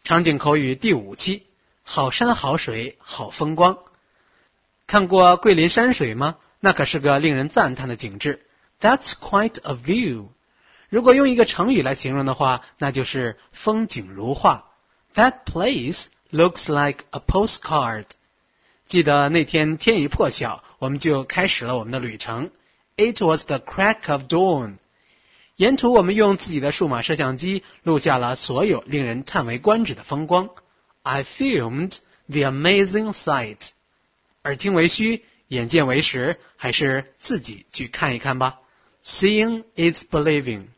场景口语第5期，好山好水好风光。看过桂林山水吗？那可是个令人赞叹的景致。That's quite a view。如果用一个成语来形容的话，那就是风景如画。That place looks like a postcard。记得那天天一破晓，我们就开始了我们的旅程。It was the crack of dawn。沿途我们用自己的数码摄像机录下了所有令人叹为观止的风光。I filmed the amazing sight。耳听为虚，眼见为实，还是自己去看一看吧。Seeing is believing。